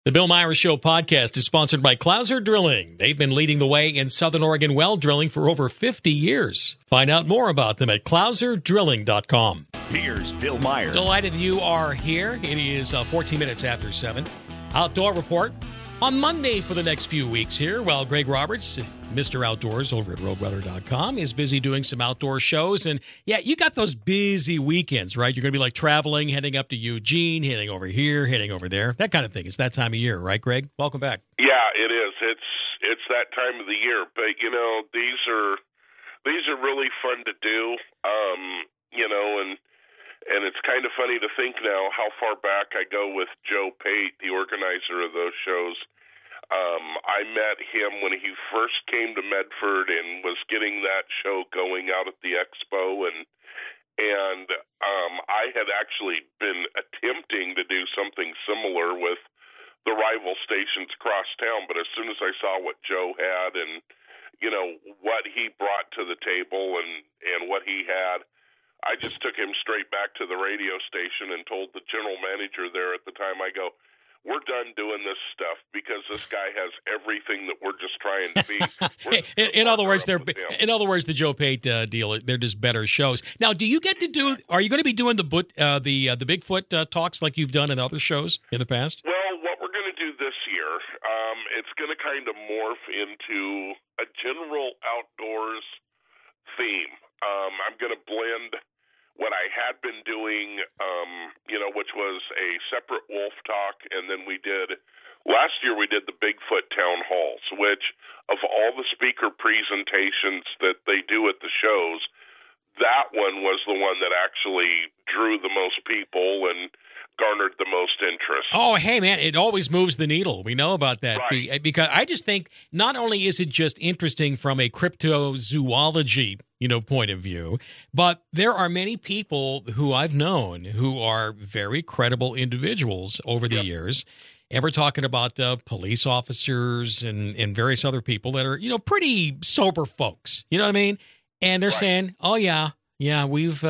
The Bill Myers Show podcast is sponsored by Clouser Drilling. They've been leading the way in Southern Oregon well drilling for over 50 years. Find out more about them at clouserdrilling.com. Here's Bill Myers. Delighted you are here. It is 14 minutes after 7. Outdoor Report on Monday for the next few weeks here. Well, Greg Roberts, Mr. Outdoors over at roadweather.com, is busy doing some outdoor shows. And yeah, you got those busy weekends, right? You're going to be like traveling, heading up to Eugene, heading over here, heading over there, that kind of thing. It's that time of year, right, Greg? Welcome back. Yeah, it is. It's that time of the year. But, you know, these are really fun to do, and it's kind of funny to think now how far back I go with Joe Pate, the organizer of those shows. I met him when he first came to Medford and was getting that show going out at the expo, and I had actually been attempting to do something similar with the rival stations across town, but as soon as I saw what Joe had and, you know, what he brought to the table and what he had, I just took him straight back to the radio station and told the general manager there at the time, I go, we're done doing this stuff because this guy has everything that we're just trying to be. in other words, the Joe Pate deal, they're just better shows. Now, do you get to do? Are you going to be doing the Bigfoot talks like you've done in other shows in the past? Well, what we're going to do this year, it's going to kind of morph into a general outdoors theme. I'm going to blend what I had been doing, which was a separate wolf talk, and then last year we did the Bigfoot town halls, which of all the speaker presentations that they do at the shows, that one was the one that actually drew the most people and garnered the most interest. Oh, hey, man, it always moves the needle. We know about that. Right. Because I just think not only is it just interesting from a cryptozoology point of view, but there are many people who I've known who are very credible individuals over the years. And we're talking about police officers and various other people that are, pretty sober folks. You know what I mean? And they're saying, oh, yeah, we've,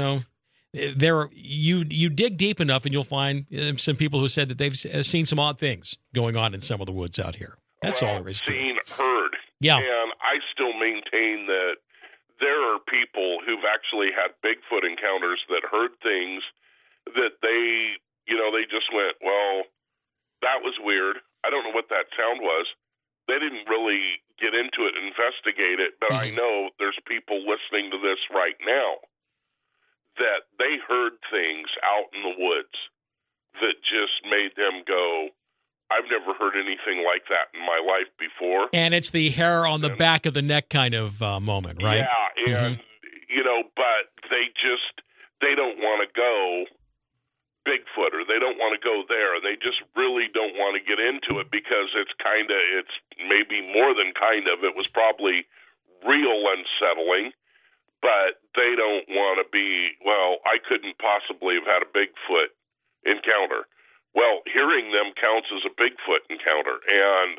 you dig deep enough and you'll find some people who said that they've seen some odd things going on in some of the woods out here. That's all there is to it. Seen, heard. Yeah. And I still maintain that there are people who've actually had Bigfoot encounters that heard things that they just went, well, that was weird. I don't know what that sound was. They didn't really get into it, investigate it, but I know there's people listening to this right now that they heard things out in the woods that just made them go, I've never heard anything like that in my life before. And it's the hair on the back of the neck kind of moment, right? Yeah, and, but they don't want to go Bigfoot, or they don't want to go there. They just really don't want to get into it because it's maybe more than it was probably real unsettling, but they don't want to be, well, I couldn't possibly have had a Bigfoot encounter. Well, hearing them counts as a Bigfoot encounter, and,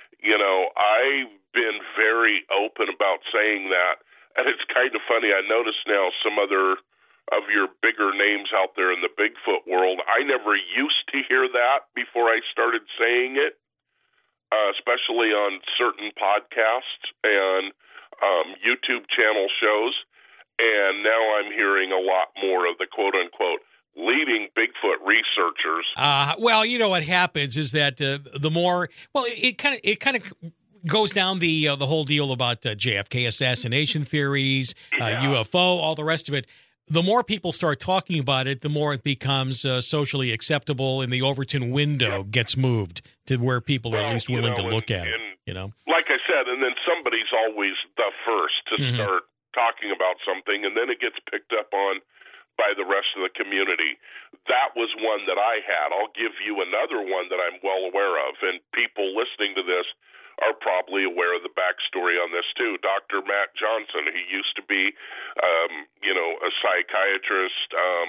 I've been very open about saying that, and it's kind of funny, I notice now some other of your bigger names out there in the Bigfoot world, I never used to hear that before I started saying it, especially on certain podcasts and YouTube channel shows, and now I'm hearing a lot more of the quote-unquote leading Bigfoot researchers. Well, what happens is that the more, well, it kind of goes down the whole deal about JFK assassination theories, UFO, all the rest of it. The more people start talking about it, the more it becomes socially acceptable, and the Overton window gets moved to where people are at least willing to look at it. Like I said, and then somebody's always the first to start talking about something, and then it gets picked up on by the rest of the community. That was one that I had. I'll give you another one that I'm well aware of, and people listening to this are probably aware of the backstory on this too. Dr. Matt Johnson, he used to be, a psychiatrist,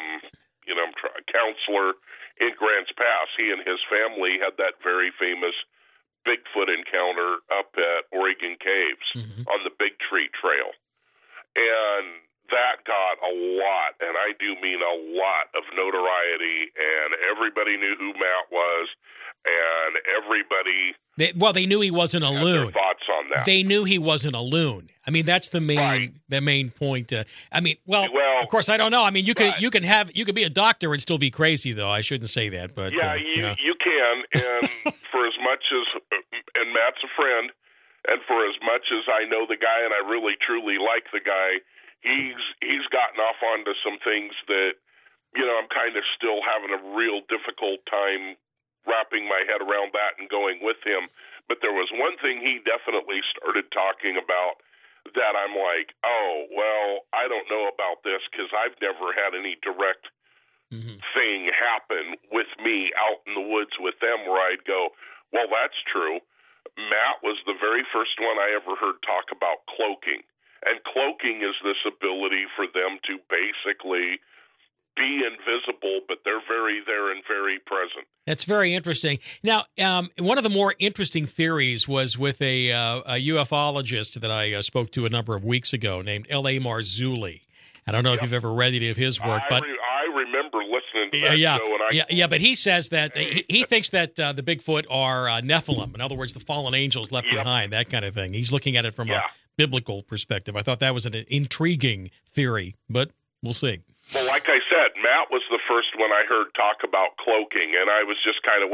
counselor in Grants Pass. He and his family had that very famous Bigfoot encounter up at Oregon Caves on the Big Tree Trail. And that got a lot, and I do mean a lot, of notoriety, and everybody knew who Matt was, and everybody they knew he wasn't a had loon. their thoughts on that. They knew he wasn't a loon. I mean, that's the main Right. the main point. Well, of course, I don't know. I mean, you right. could be a doctor and still be crazy, though. I shouldn't say that, but yeah, you can, and for as much as, and Matt's a friend, and for as much as I know the guy and I really truly like the guy, he's gotten off onto some things that, I'm kind of still having a real difficult time wrapping my head around that and going with him. But there was one thing he definitely started talking about that I'm like, oh, well, I don't know about this because I've never had any direct thing happen with me out in the woods with them where I'd go, well, that's true. Matt was the very first one I ever heard talk about cloaking. And cloaking is this ability for them to basically be invisible, but they're very there and very present. That's very interesting. Now, one of the more interesting theories was with a ufologist that I spoke to a number of weeks ago named L.A. Marzulli. I don't know if you've ever read any of his work, but I remember listening to that show. But he says that he thinks that the Bigfoot are Nephilim. In other words, the fallen angels left behind, that kind of thing. He's looking at it from a biblical perspective. I thought that was an intriguing theory, but we'll see. Well, like I said, Matt was the first one I heard talk about cloaking, and I was just kind of,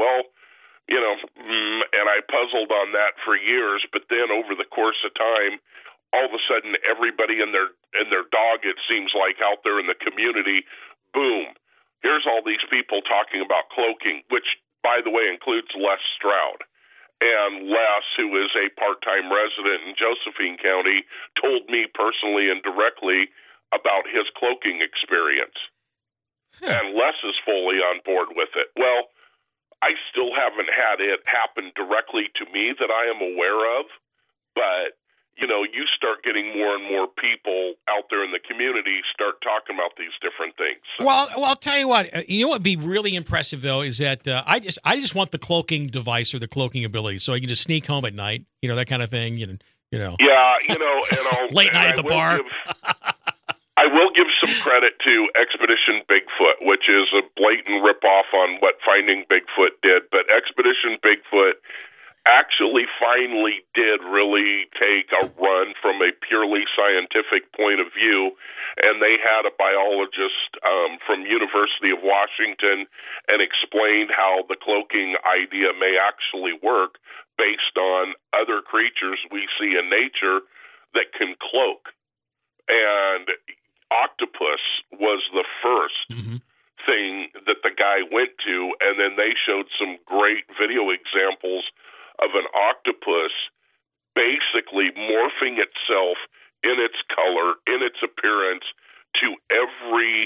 and I puzzled on that for years. But then over the course of time, all of a sudden, everybody and their dog, it seems like, out there in the community, boom, here's all these people talking about cloaking, which, by the way, includes Les Stroud. And Les, who is a part-time resident in Josephine County, told me personally and directly about his cloaking experience. And Les is fully on board with it. Well, I still haven't had it happen directly to me that I am aware of, but you start getting more and more people out there in the community start talking about these different things. So, well, I'll tell you what. You know what would be really impressive though is that I just want the cloaking device or the cloaking ability, so I can just sneak home at night, that kind of thing. Yeah, and I'll late night at the bar. I will give some credit to Expedition Bigfoot, which is a blatant ripoff on what Finding Bigfoot did, but Expedition Bigfoot actually finally did really take a run from a purely scientific point of view, and they had a biologist from University of Washington and explained how the cloaking idea may actually work based on other creatures we see in nature that can cloak. And octopus was the first thing that the guy went to, and then they showed some great video examples of an octopus basically morphing itself in its color, in its appearance, to everything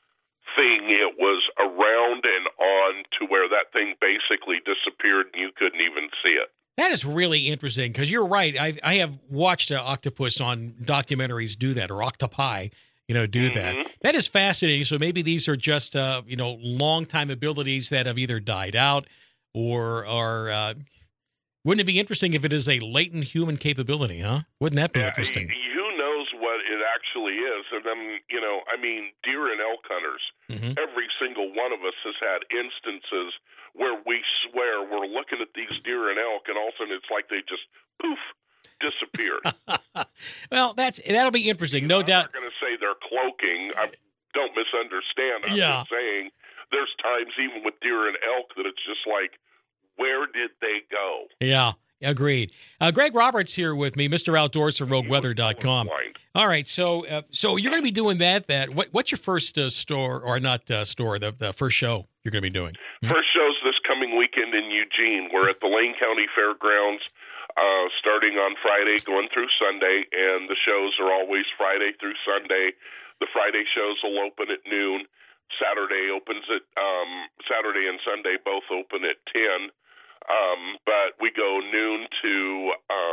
it was around and on, to where that thing basically disappeared and you couldn't even see it. That is really interesting because you're right. I have watched octopus on documentaries do that, or octopi, do that. That is fascinating. So maybe these are just, long-time abilities that have either died out or are. Wouldn't it be interesting if it is a latent human capability, huh? Wouldn't that be interesting? Who knows what it actually is? And then, deer and elk hunters, every single one of us has had instances where we swear we're looking at these deer and elk, and all of a sudden it's like they just, poof, disappeared. Well, that'll be interesting, no doubt. I'm not going to say they're cloaking. Don't misunderstand. I'm just saying there's times even with deer and elk that it's just like, where did they go? Yeah, agreed. Greg Roberts here with me, Mr. Outdoors from RogueWeather.com. All right, so you're going to be doing that. What's your first store, or not store, the first show you're going to be doing? First show's this coming weekend in Eugene. We're at the Lane County Fairgrounds starting on Friday, going through Sunday, and the shows are always Friday through Sunday. The Friday shows will open at noon. Saturday and Sunday both open at 10. But we go noon to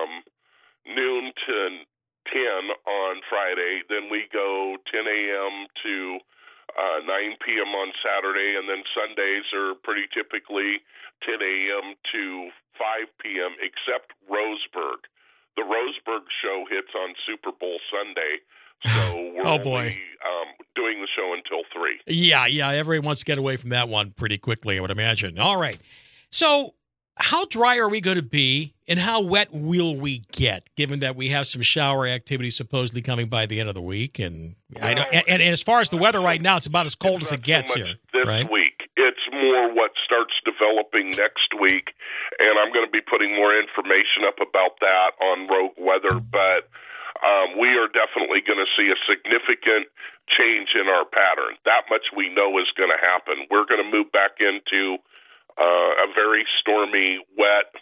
10 on Friday. Then we go 10 a.m. to 9 p.m. on Saturday, and then Sundays are pretty typically 10 a.m. to 5 p.m. except Roseburg. The Roseburg show hits on Super Bowl Sunday, So we're Oh, boy. only doing the show until 3. Yeah, everyone wants to get away from that one pretty quickly, I would imagine. All right. So how dry are we going to be, and how wet will we get, given that we have some shower activity supposedly coming by the end of the week? And and as far as the weather right now, it's about as cold as it gets here. This right? week. It's more what starts developing next week, and I'm going to be putting more information up about that on Rogue Weather, but we are definitely going to see a significant change in our pattern. That much we know is going to happen. We're going to move back into a very stormy, wet,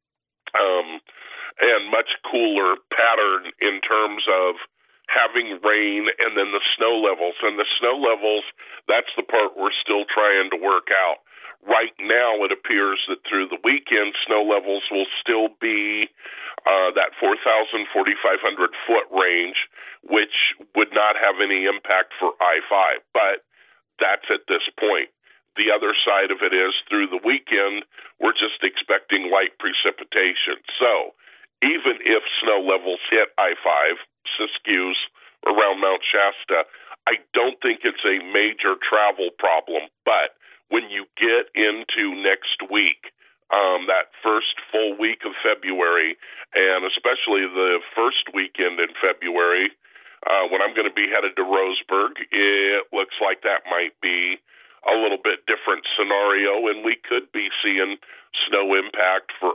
and much cooler pattern in terms of having rain and then the snow levels. And the snow levels, that's the part we're still trying to work out. Right now, it appears that through the weekend, snow levels will still be that 4,000, 4,500 foot range, which would not have any impact for I-5. But that's at this point. The other side of it is through the weekend, we're just expecting light precipitation. So even if snow levels hit I-5, Siskiyous, around Mount Shasta, I don't think it's a major travel problem. But when you get into next week, that first full week of February, and especially the first weekend in February, when I'm going to be headed to Roseburg, it looks like that might be a little bit different scenario, and we could be seeing snow impact for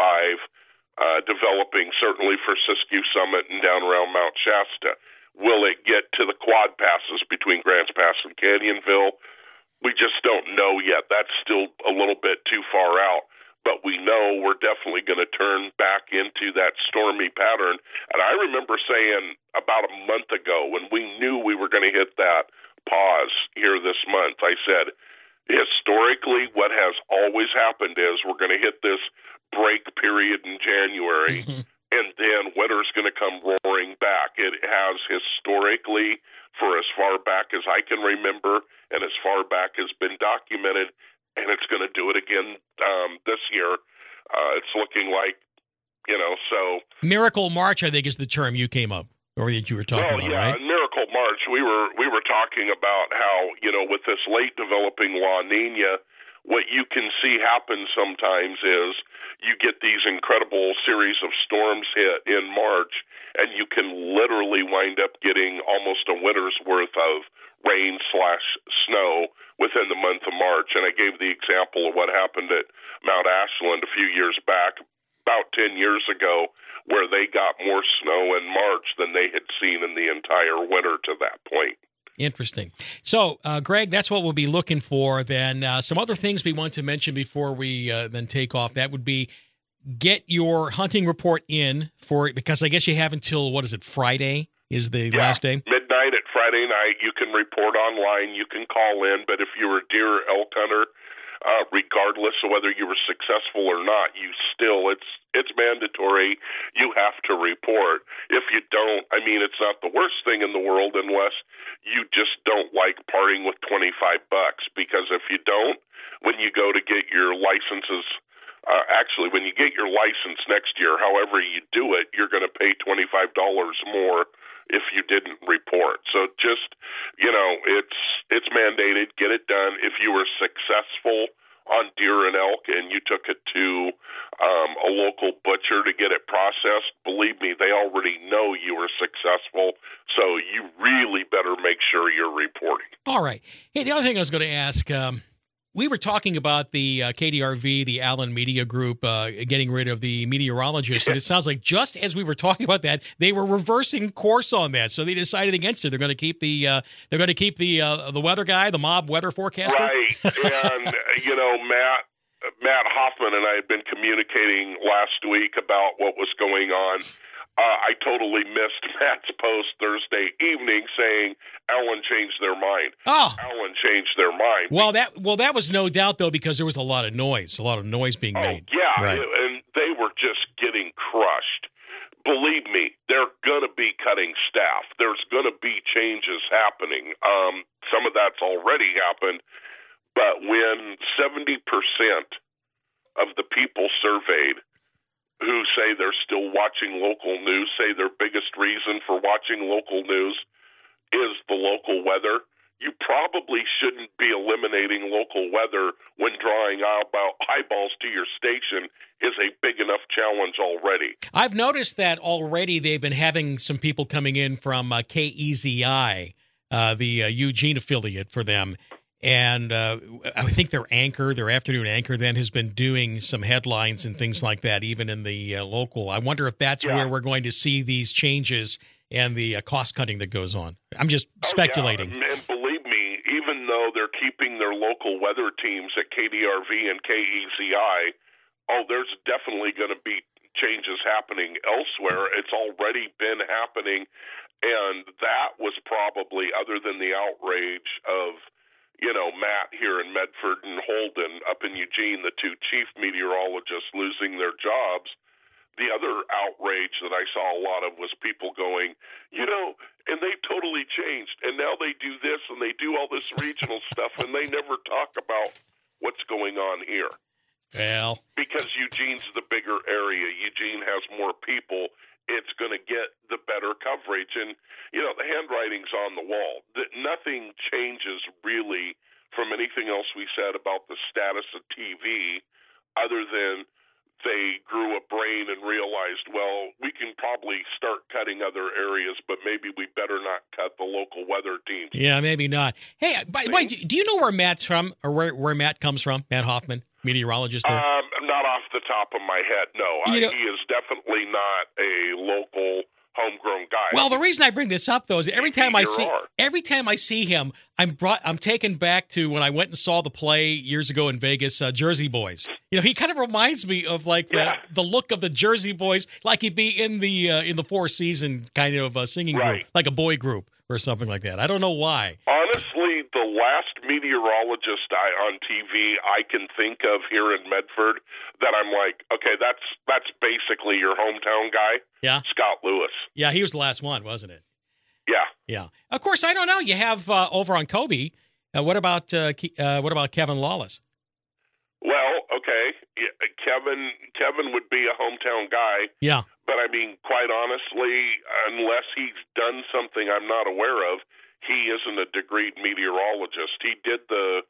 I-5 developing, certainly for Siskiyou Summit and down around Mount Shasta. Will it get to the quad passes between Grants Pass and Canyonville? We just don't know yet. That's still a little bit too far out. But we know we're definitely going to turn back into that stormy pattern. And I remember saying about a month ago, when we knew we were going to hit that pause here this month, I said, historically, what has always happened is we're going to hit this break period in January, and then winter's going to come roaring back. It has historically, for as far back as I can remember, and as far back as been documented, and it's going to do it again this year. It's looking like, so... Miracle March, I think, is the term you came up, or that you were talking about, right? Miracle March. We were talking about how, with this late developing La Nina, what you can see happen sometimes is you get these incredible series of storms hit in March, and you can literally wind up getting almost a winter's worth of rain/snow within the month of March. And I gave the example of what happened at Mount Ashland a few years back, about 10 years ago, where they got more snow in March than they had seen in the entire winter to that point. Interesting. So, Greg, that's what we'll be looking for. Then some other things we want to mention before we then take off. That would be get your hunting report in because I guess you have until, Friday is the last day? Midnight at Friday night. You can report online. You can call in. But if you're a deer or elk hunter, regardless of whether you were successful or not, it's mandatory. You have to report. If you don't, it's not the worst thing in the world unless you just don't like parting with $25. Because if you don't, when you go to get your licenses, when you get your license next year, however you do it, you're going to pay $25 more if you didn't report. So just, it's mandated. Get it done. If you were successful on deer and elk and you took it to a local butcher to get it processed, believe me, they already know you were successful. So you really better make sure you're reporting. All right. Hey, the other thing I was going to ask, we were talking about the KDRV, the Allen Media Group, getting rid of the meteorologist, and it sounds like just as we were talking about that, they were reversing course on that. So they decided against it. They're going to keep the weather guy, the mob weather forecaster. Right, and Matt Hoffman and I had been communicating last week about what was going on. I totally missed Matt's post Thursday evening saying Allen changed their mind. Oh, Allen changed their mind. Well, that was no doubt though, because there was a lot of noise being made. Yeah, right. And they were just getting crushed. Believe me, they're going to be cutting staff. There's going to be changes happening. Some of that's already happened, but when 70% of the people surveyed who say they're still watching local news, say their biggest reason for watching local news is the local weather. You probably shouldn't be eliminating local weather when drawing eyeballs to your station is a big enough challenge already. I've noticed that already they've been having some people coming in from KEZI, the Eugene affiliate for them. And I think their afternoon anchor then has been doing some headlines and things like that, even in the local. I wonder if that's where we're going to see these changes and the cost cutting that goes on. I'm just speculating. Yeah. And believe me, even though they're keeping their local weather teams at KDRV and KEZI, there's definitely going to be changes happening elsewhere. It's already been happening, and that was probably, other than the outrage of Matt here in Medford and Holden up in Eugene, the two chief meteorologists losing their jobs, the other outrage that I saw a lot of was people going, and they totally changed, and now they do this, and they do all this regional stuff, and they never talk about what's going on here. Well, because Eugene's the bigger area, Eugene has more people, it's going to get the better coverage. And, the handwriting's on the wall. Nothing changes really from anything else we said about the status of TV other than they grew a brain and realized, well, we can probably start cutting other areas, but maybe we better not cut the local weather teams. Yeah, maybe not. Hey, by the way, do you know where Matt's from, or where Matt comes from, Matt Hoffman, meteorologist there? Not off the top of my head, no. He is definitely not a local homegrown guy. Well, the reason I bring this up, though, is every time I see him, I'm taken back to when I went and saw the play years ago in Vegas, Jersey Boys. He kind of reminds me of the look of the Jersey Boys, like he'd be in the Four Seasons kind of singing group, like a boy group or something like that. I don't know why. Honestly, the last meteorologist on TV I can think of here in Medford that I'm like, okay, that's basically your hometown guy. Yeah, Scott Lewis. Yeah, he was the last one, wasn't it? Yeah. Yeah. Of course, I don't know. You have over on Kobe. What about Kevin Lawless? Well, okay, Kevin would be a hometown guy. Yeah. But I mean, quite honestly, unless he's done something I'm not aware of, he isn't a degreed meteorologist. He did the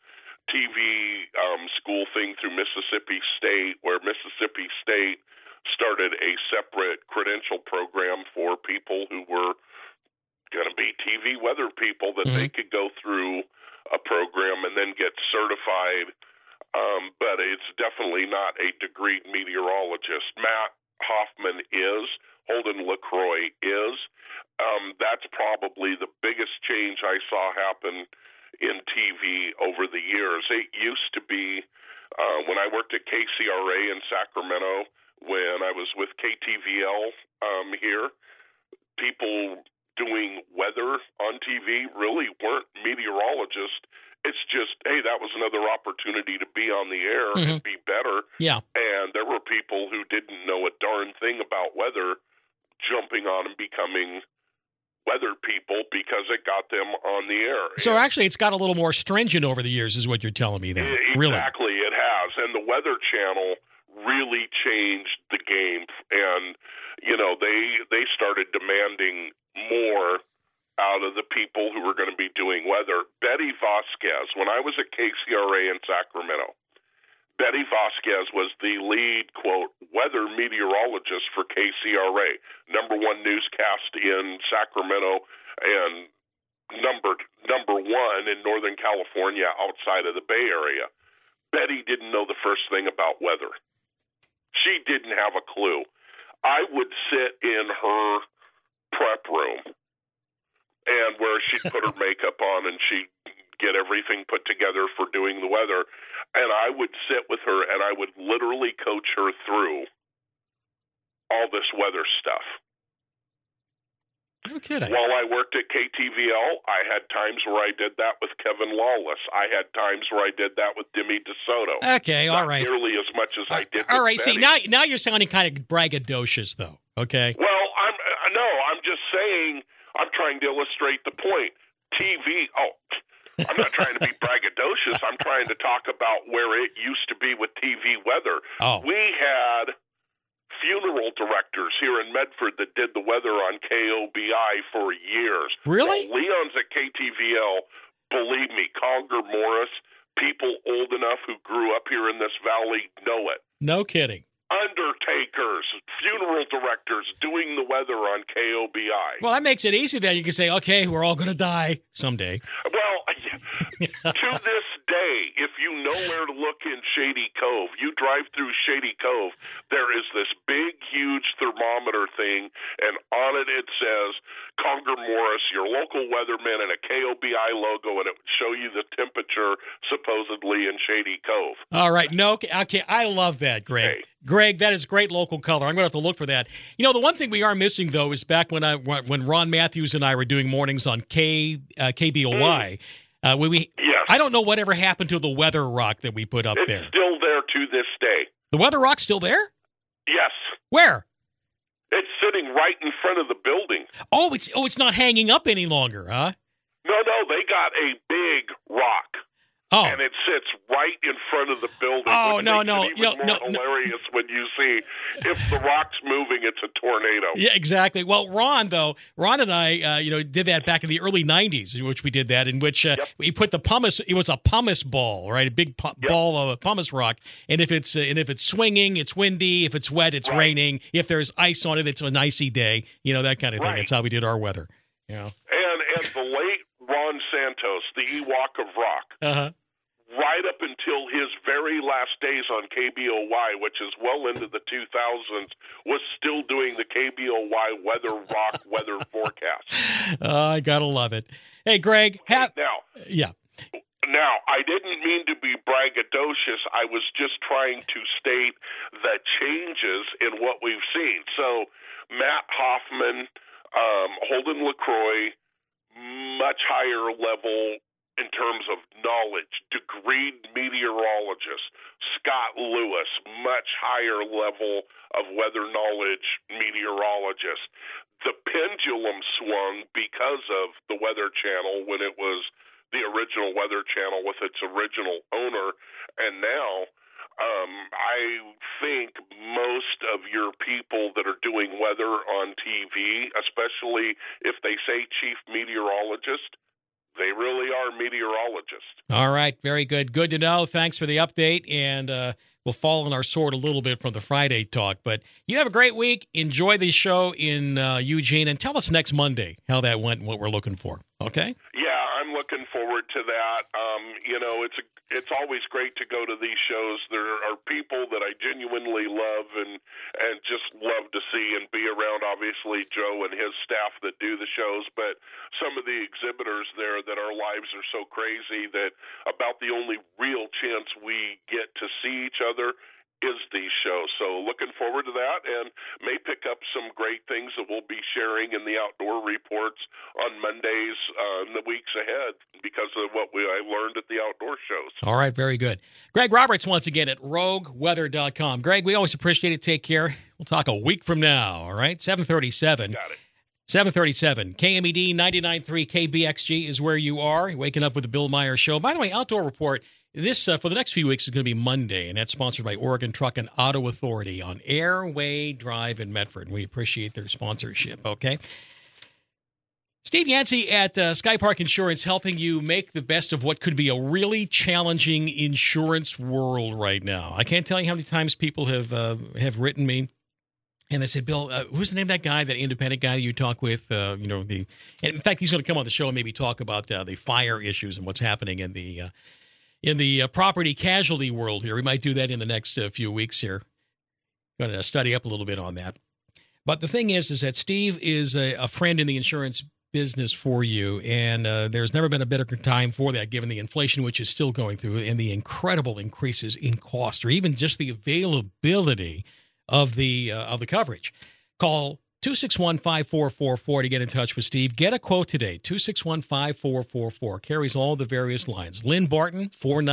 TV school thing through Mississippi State, where Mississippi State started a separate credential program for people who were going to be TV weather people that they could go through a program and then get certified. But it's definitely not a degreed meteorologist. Matt Hoffman is. Holden LaCroix is. That's probably the biggest change I saw happen in TV over the years. It used to be when I worked at KCRA in Sacramento, when I was with KTVL here, people doing weather on TV really weren't meteorologists. It's just, hey, that was another opportunity to be on the air and be better. Yeah. And there were people who didn't know a darn thing about weather jumping on and becoming weather people because it got them on the air. So actually, it's got a little more stringent over the years, is what you're telling me then. Exactly, really. It has. And the Weather Channel really changed the game. And, they started demanding more out of the people who were going to be doing weather. Betty Vasquez, when I was at KCRA in Sacramento, Betty Vasquez was the lead, quote, weather meteorologist for KCRA, number one newscast in Sacramento and number one in Northern California outside of the Bay Area. Betty didn't know the first thing about weather. She didn't have a clue. I would sit in her prep room and where she'd put her makeup on and she'd get everything put together for doing the weather. And I would sit with her and I would literally coach her through all this weather stuff. No kidding. While I worked at KTVL, I had times where I did that with Kevin Lawless. I had times where I did that with Demi DeSoto. Okay, all right. Not nearly as much as I did all right, with see, Betty. now you're sounding kind of braggadocious, though, okay? Well, I'm just saying, I'm trying to illustrate the point. TV, I'm not trying to be braggadocious. I'm trying to talk about where it used to be with TV weather. Oh. We had funeral directors here in Medford that did the weather on KOBI for years. Really? Well, Leon's at KTVL. Believe me, Conger Morris, people old enough who grew up here in this valley know it. No kidding. Undertakers, funeral directors doing the weather on KOBI. Well, that makes it easy then. You can say, okay, we're all going to die someday. Well, to this day, if you know where to look in Shady Cove, you drive through Shady Cove, there is this big, huge thermometer thing, and on it it says, Conger Morris, your local weatherman, and a KOBI logo, and it would show you the temperature supposedly in Shady Cove. All right. No, okay. I love that, Greg. Hey. Greg, that is great local color. I'm going to have to look for that. You know, the one thing we are missing, though, is back when Ron Matthews and I were doing mornings on KBOY. Yes. I don't know whatever happened to the weather rock that we put up It's there. still there to this day. The weather rock's still there? Yes. Where? It's sitting right in front of the building. Oh, it's not hanging up any longer, huh? No, they got a big rock. Oh. And it sits right in front of the building. Oh, which no, makes no. it even more hilarious when you see if the rock's moving, it's a tornado. Yeah, exactly. Well, Ron and I, did that back in the early 90s, in which we did that, in which we put the pumice, it was a pumice ball, right? A big ball of pumice rock. And if it's swinging, it's windy. If it's wet, it's raining. If there's ice on it, it's an icy day. That kind of thing. That's how we did our weather. And the late Ron Santos, the Ewok of rock, right up until his very last days on KBOY, which is well into the 2000s, was still doing the KBOY weather forecast. I gotta love it. Hey, Greg. Now, I didn't mean to be braggadocious. I was just trying to state the changes in what we've seen. So, Matt Hoffman, Holden LaCroix, much higher level in terms of knowledge, degreed meteorologist. Scott Lewis, much higher level of weather knowledge meteorologist. The pendulum swung because of the Weather Channel when it was the original Weather Channel with its original owner, and now I think most of your people that are doing weather on TV, especially if they say chief meteorologist, they really are meteorologists. All right. Very good. Good to know. Thanks for the update. And we'll fall on our sword a little bit from the Friday talk. But you have a great week. Enjoy the show in Eugene. And tell us next Monday how that went and what we're looking for. Okay? Yeah, I'm looking forward to that. It's always great to go to these shows. There are people that I genuinely love and just love to see and be around, obviously, Joe and his staff that do the shows, but some of the exhibitors there that our lives are so crazy that about the only real chance we get to see each other is these shows. So looking forward to that, and may pick up some great things that we'll be sharing in the outdoor reports on Mondays in the weeks ahead because of what I learned at the outdoor shows. All right, very good. Greg Roberts once again at rogueweather.com. Greg, we always appreciate it. Take care. We'll talk a week from now, all right? 7:37. Got it. 7:37. KMED 99.3 KBXG is where you are. You're waking up with the Bill Meyer Show. By the way, Outdoor Report, this for the next few weeks is going to be Monday, and that's sponsored by Oregon Truck and Auto Authority on Airway Drive in Medford. We appreciate their sponsorship, okay? Steve Yancey at Sky Park Insurance helping you make the best of what could be a really challenging insurance world right now. I can't tell you how many times people have written me, and they said, Bill, who's the name of that guy, that independent guy that you talk with? And in fact, he's going to come on the show and maybe talk about the fire issues and what's happening in the property casualty world here. We might do that in the next few weeks here. Going to study up a little bit on that. But the thing is that Steve is a friend in the insurance business for you, and there's never been a better time for that, given the inflation which is still going through and the incredible increases in cost, or even just the availability of the coverage. Call 261-5444 to get in touch with Steve. Get a quote today, 261-5444. Carries all the various lines. Lynn Barton,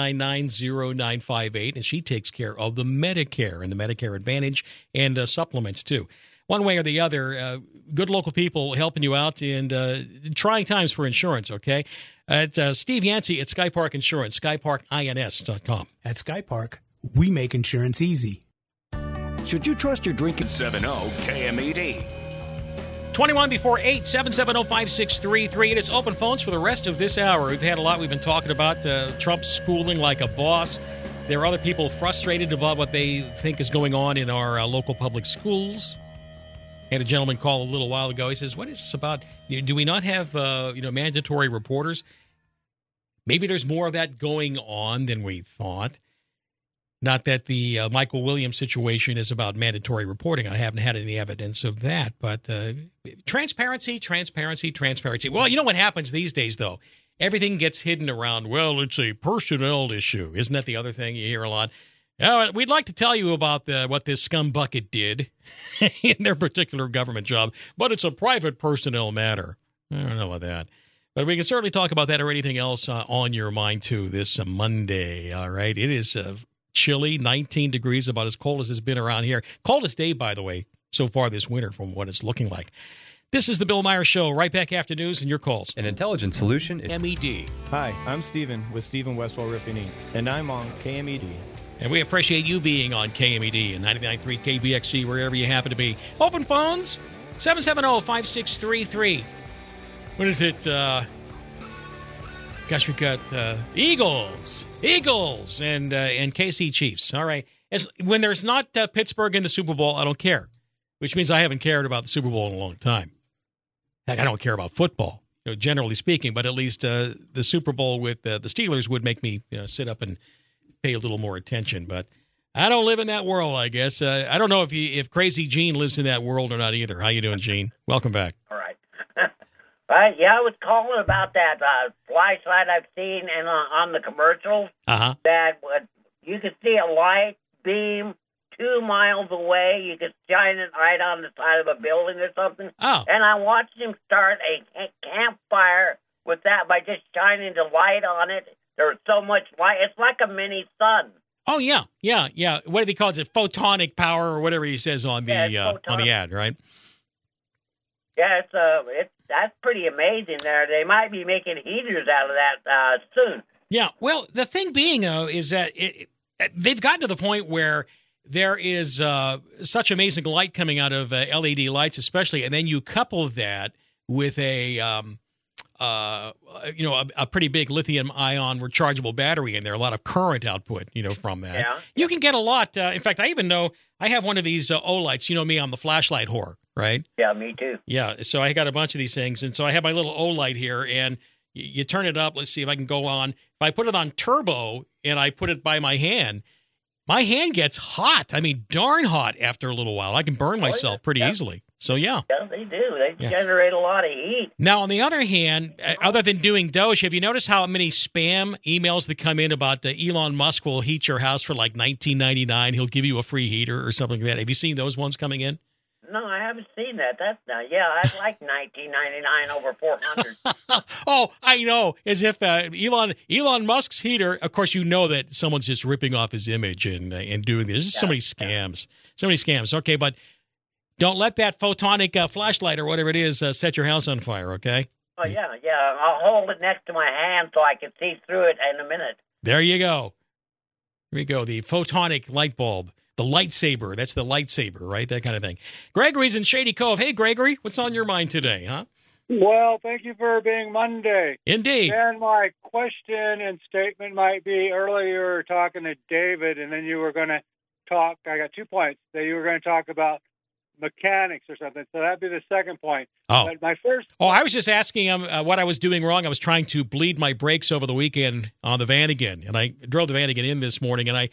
499-0958, and she takes care of the Medicare and the Medicare Advantage and supplements, too. One way or the other, good local people helping you out in trying times for insurance, okay? It's Steve Yancey at Sky Park Insurance, skyparkins.com. At Sky Park, we make insurance easy. Should you trust your drinking? 70 KMED. 21 before 8, 770-5633. It is open phones for the rest of this hour. We've had a lot. We've been talking about Trump schooling like a boss. There are other people frustrated about what they think is going on in our local public schools. Had a gentleman call a little while ago. He says, what is this about? Do we not have mandatory reporters? Maybe there's more of that going on than we thought. Not that the Michael Williams situation is about mandatory reporting. I haven't had any evidence of that. But transparency. Well, you know what happens these days, though? Everything gets hidden around, well, it's a personnel issue. Isn't that the other thing you hear a lot? We'd like to tell you about what this scumbucket did in their particular government job, but it's a private personnel matter. I don't know about that. But we can certainly talk about that or anything else on your mind, too, this Monday. All right. It is chilly, 19 degrees, about as cold as it's been around here. Coldest day, by the way, so far this winter from what it's looking like. This is the Bill Myers Show. Right back after news and your calls. An intelligent solution. MED. Hi, I'm Steven with Steven Westwell Roofing Inc., and I'm on KMED. And we appreciate you being on KMED and 99.3 KBXG, wherever you happen to be. Open phones, 770-5633. What is it? Gosh, we've got Eagles, and KC Chiefs. All right. When there's not Pittsburgh in the Super Bowl, I don't care, which means I haven't cared about the Super Bowl in a long time. Heck, I don't care about football, generally speaking, but at least the Super Bowl with the Steelers would make me sit up and pay a little more attention. But I don't live in that world, I guess. I don't know if Crazy Gene lives in that world or not either. How you doing, Gene? Welcome back. All right. Yeah, I was calling about that flashlight I've seen and on the commercials. That you could see a light beam 2 miles away. You could shine it right on the side of a building or something. Oh. And I watched him start a campfire with that by just shining the light on it. There's so much light. It's like a mini sun. Oh, yeah. What do they call it? Photonic power or whatever he says on the ad, right? Yeah, that's pretty amazing there. They might be making heaters out of that soon. Yeah, well, the thing being, though, is that they've gotten to the point where there is such amazing light coming out of LED lights especially, and then you couple that with a pretty big lithium-ion rechargeable battery in there, a lot of current output, from that. Yeah. You can get a lot. In fact, I even know I have one of these O-lights. You know me, I'm the flashlight whore, right? Yeah, me too. Yeah, so I got a bunch of these things, and so I have my little O-light here, and you turn it up. Let's see if I can go on. If I put it on turbo and I put it by my hand gets hot. I mean, darn hot after a little while. I can burn myself pretty easily. So, yeah. Yeah, they do. They generate a lot of heat. Now, on the other hand, other than doing Doge, have you noticed how many spam emails that come in about Elon Musk will heat your house for like $19.99? He'll give you a free heater or something like that. Have you seen those ones coming in? No, I haven't seen that. That's I like $19.99 over $400. Oh, I know. As if Elon Musk's heater. Of course, you know that someone's just ripping off his image and doing this. There's just so many scams. So many scams. Okay, but don't let that photonic flashlight or whatever it is set your house on fire. Okay. Oh yeah. I'll hold it next to my hand so I can see through it in a minute. There you go. Here we go. The photonic light bulb. The lightsaber. That's the lightsaber, right? That kind of thing. Gregory's in Shady Cove. Hey, Gregory, what's on your mind today, huh? Well, thank you for being Monday. Indeed. And my question and statement might be, earlier you were talking to David, and then you were going to talk, I got 2 points, that you were going to talk about mechanics or something. So that'd be the second point. Oh. But my first... Oh, I was just asking him what I was doing wrong. I was trying to bleed my brakes over the weekend on the Vanagon, and I drove the Vanagon in this morning, and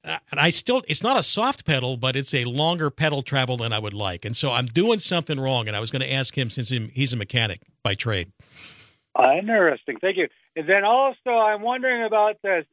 I still, it's not a soft pedal, but it's a longer pedal travel than I would like. And so I'm doing something wrong, and I was going to ask him since he's a mechanic by trade. Interesting. Thank you. And then also I'm wondering about that,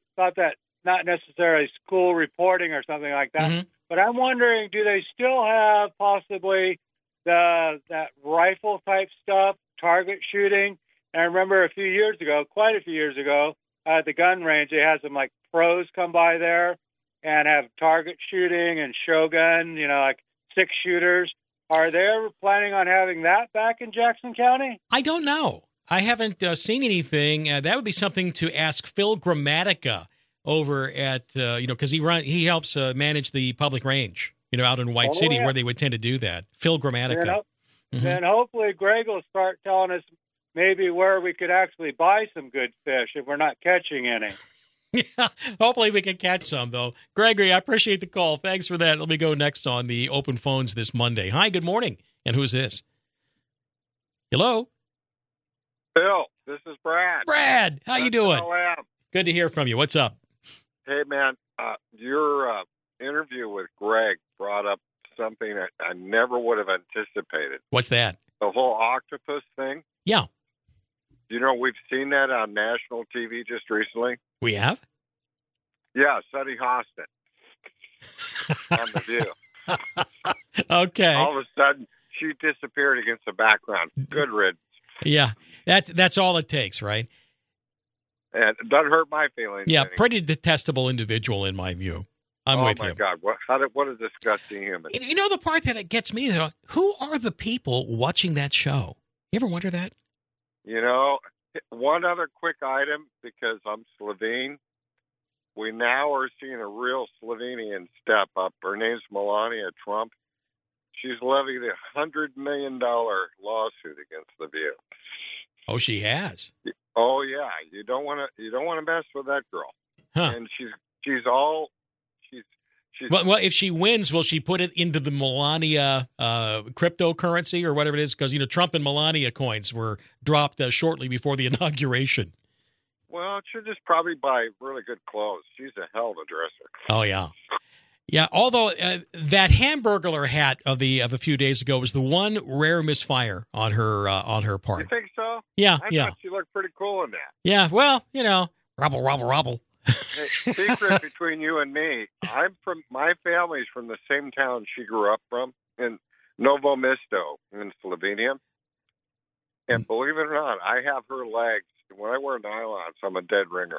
not necessarily school reporting or something like that, but I'm wondering, do they still have possibly that rifle type stuff, target shooting? And I remember quite a few years ago, at the gun range, they had some like pros come by there and have target shooting and Shogun, like 6 shooters. Are they planning on having that back in Jackson County? I don't know. I haven't seen anything. That would be something to ask Phil Grammatica over at, because he helps manage the public range out in White City where they would tend to do that. Phil Grammatica. Then hopefully Greg will start telling us maybe where we could actually buy some good fish if we're not catching any. Yeah, hopefully we can catch some, though. Gregory, I appreciate the call. Thanks for that. Let me go next on the open phones this Monday. Hi, good morning. And who's this? Hello? Bill, this is Brad. Brad, how you doing? Good to hear from you. What's up? Hey, man, your interview with Greg brought up something that I never would have anticipated. What's that? The whole octopus thing. Yeah. We've seen that on national TV just recently. We have? Yeah, Sunny Hostin on The View. Okay. All of a sudden, she disappeared against the background. Good riddance. Yeah, that's all it takes, right? And it doesn't hurt my feelings. Yeah, pretty detestable individual in my view. I'm with you. Oh, my God. What a disgusting human. The part that gets me is, who are the people watching that show? You ever wonder that? One other quick item, because I'm Slovene. We now are seeing a real Slovenian step up. Her name's Melania Trump. She's levied a $100 million lawsuit against The View. Oh, she has. Oh yeah, you don't want to mess with that girl. Huh. And she's all. Well, if she wins, will she put it into the Melania cryptocurrency or whatever it is? Because Trump and Melania coins were dropped shortly before the inauguration. Well, she'll just probably buy really good clothes. She's a hell of a dresser. Oh yeah, yeah. Although that Hamburglar hat of a few days ago was the one rare misfire on her part. You think so? Yeah, I thought she looked pretty cool in that. Yeah. Well, rubble. Hey, secret between you and me, my family's from the same town she grew up from, in Novo Mesto in Slovenia. And believe it or not, I have her legs. When I wear nylons, I'm a dead ringer.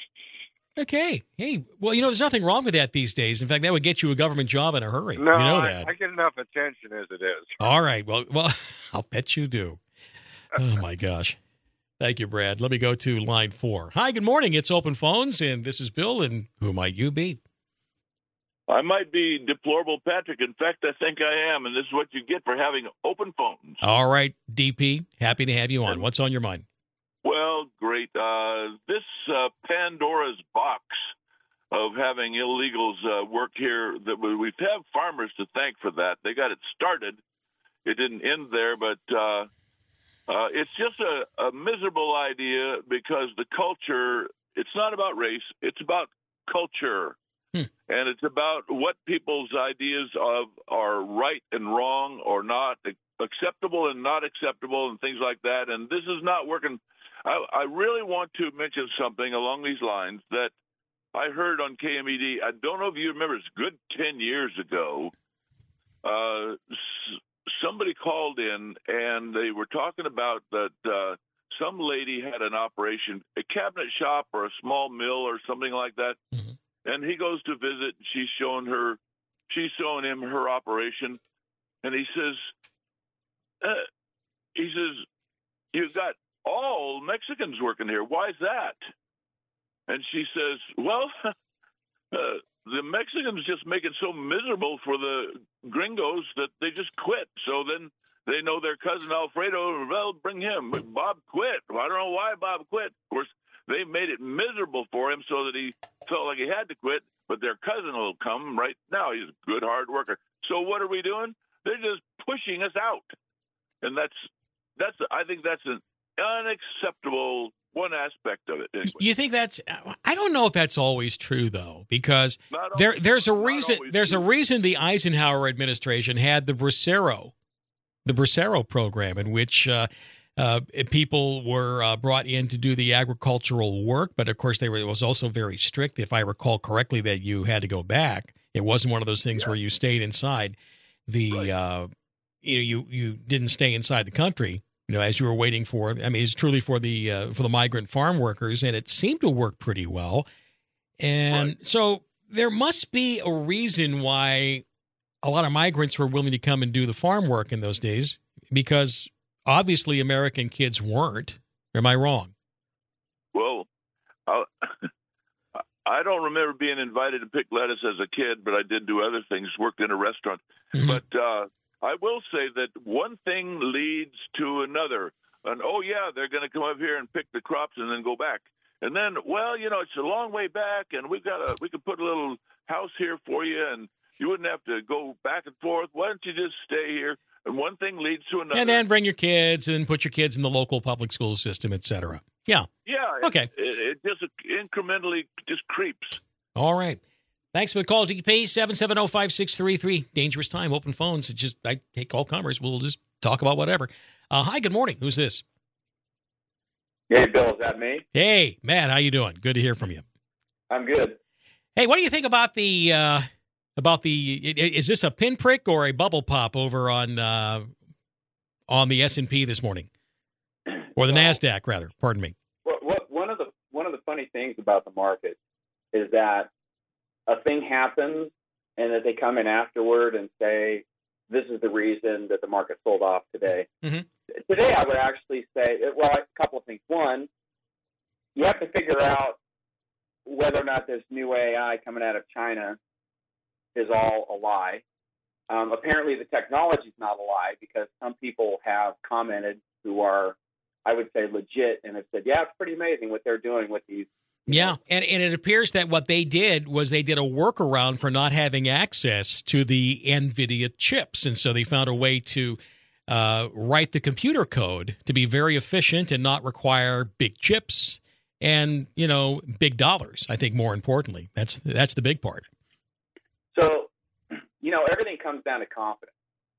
Okay. Hey, well, there's nothing wrong with that these days. In fact, that would get you a government job in a hurry. No, you know that. I get enough attention as it is. All right. Well, I'll bet you do. Oh, my gosh. Thank you, Brad. Let me go to line 4. Hi, good morning. It's Open Phones, and this is Bill, and who might you be? I might be deplorable, Patrick. In fact, I think I am, and this is what you get for having open phones. All right, DP, happy to have you on. What's on your mind? Well, great. This Pandora's box of having illegals work here, that we have farmers to thank for that. They got it started. It didn't end there, but it's just a miserable idea because the culture, it's not about race, it's about culture. And it's about what people's ideas of are right and wrong or not, acceptable and not acceptable and things like that. And this is not working. I really want to mention something along these lines that I heard on KMED. I don't know if you remember, it's a good 10 years ago. Somebody called in and they were talking about that some lady had an operation, a cabinet shop or a small mill or something like that. Mm-hmm. And he goes to visit. She's showing him her operation, and he says, "You've got all Mexicans working here. Why is that?" And she says, "Well, the Mexicans just make it so miserable for the gringos that they just quit. So then they know their cousin Alfredo. Well, bring him. Bob quit. Well, I don't know why Bob quit. Of course, they made it miserable for him so that he felt like he had to quit, but their cousin will come right now. He's a good, hard worker. So what are we doing? They're just pushing us out. And I think that's an unacceptable one aspect of it. Anyway. You think I don't know if that's always true, though, because there's a reason the Eisenhower administration had the Bracero program, in which people were brought in to do the agricultural work, but of course it was also very strict. If I recall correctly, that you had to go back. It wasn't one of those things where you stayed inside the. You didn't stay inside the country. As you were waiting for. I mean, it's truly for the migrant farm workers, and it seemed to work pretty well. And so there must be a reason why a lot of migrants were willing to come and do the farm work in those days, because obviously American kids weren't. Am I wrong? Well, I don't remember being invited to pick lettuce as a kid, but I did do other things, worked in a restaurant. Mm-hmm. But I will say that one thing leads to another. And, oh, yeah, they're going to come up here and pick the crops and then go back. And then, well, it's a long way back, and we could put a little house here for you, and you wouldn't have to go back and forth. Why don't you just stay here? And one thing leads to another. And then bring your kids and put your kids in the local public school system, et cetera. Yeah. Yeah. Okay. It just incrementally just creeps. All right. Thanks for the call, DP. 770-5633. Dangerous time. Open phones. I take all comers. We'll just talk about whatever. Hi, good morning. Who's this? Hey, Bill, is that me? Hey, Matt, how you doing? Good to hear from you. I'm good. Hey, what do you think about the is this a pinprick or a bubble pop over on the S&P this morning? Or the NASDAQ, rather. Pardon me. One of the funny things about the market is that a thing happens and that they come in afterward and say, this is the reason that the market sold off today. Mm-hmm. Today, I would actually say, well, a couple of things. One, you have to figure out whether or not this new AI coming out of China is all a lie. Apparently, the technology is not a lie because some people have commented who are, I would say, legit and have said, yeah, it's pretty amazing what they're doing with these. Yeah, and it appears that what they did was they did a workaround for not having access to the NVIDIA chips. And so they found a way to write the computer code to be very efficient and not require big chips and, big dollars, I think, more importantly. That's the big part. So, everything comes down to confidence.